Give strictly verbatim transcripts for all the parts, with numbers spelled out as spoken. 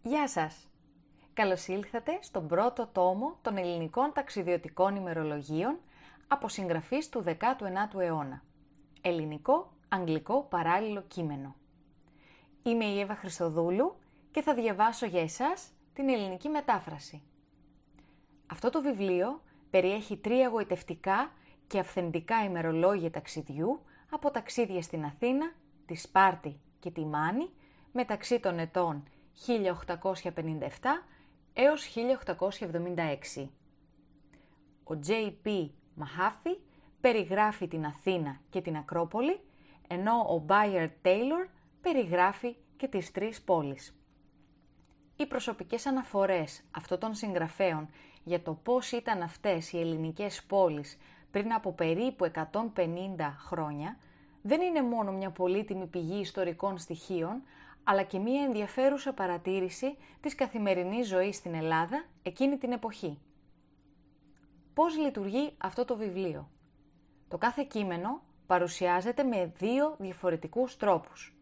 Γεια σας! Καλώς ήλθατε στον πρώτο τόμο των ελληνικών ταξιδιωτικών ημερολογίων από συγγραφείς του δέκατου ενάτου αιώνα. Ελληνικό-αγγλικό παράλληλο κείμενο. Είμαι η Εύα Χριστοδούλου και θα διαβάσω για εσάς την ελληνική μετάφραση. Αυτό το βιβλίο περιέχει τρία γοητευτικά και αυθεντικά ημερολόγια ταξιδιού από ταξίδια στην Αθήνα, τη Σπάρτη και τη Μάνη μεταξύ των ετών χίλια οκτακόσια πενήντα επτά έως χίλια οκτακόσια εβδομήντα έξι. Ο Τζέι Πι Μαχάφη περιγράφει την Αθήνα και την Ακρόπολη, ενώ ο Bayard Taylor περιγράφει και τις τρεις πόλεις. Οι προσωπικές αναφορές αυτών των συγγραφέων για το πώς ήταν αυτές οι ελληνικές πόλεις πριν από περίπου εκατόν πενήντα χρόνια δεν είναι μόνο μια πολύτιμη πηγή ιστορικών στοιχείων, αλλά και μια ενδιαφέρουσα παρατήρηση της καθημερινής ζωής στην Ελλάδα εκείνη την εποχή. Πώς λειτουργεί αυτό το βιβλίο? Το κάθε κείμενο παρουσιάζεται με δύο διαφορετικούς τρόπους.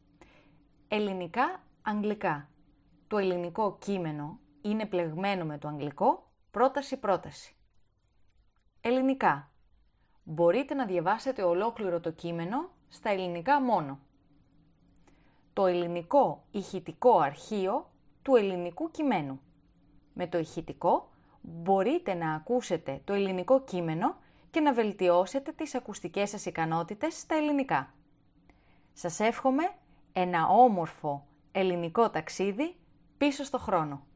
Ελληνικά-αγγλικά. Το ελληνικό κείμενο είναι πλεγμένο με το αγγλικό πρόταση-πρόταση. Ελληνικά. Μπορείτε να διαβάσετε ολόκληρο το κείμενο στα ελληνικά μόνο. Το ελληνικό ηχητικό αρχείο του ελληνικού κειμένου. Με το ηχητικό μπορείτε να ακούσετε το ελληνικό κείμενο και να βελτιώσετε τις ακουστικές σας ικανότητες στα ελληνικά. Σας εύχομαι ένα όμορφο ελληνικό ταξίδι πίσω στο χρόνο.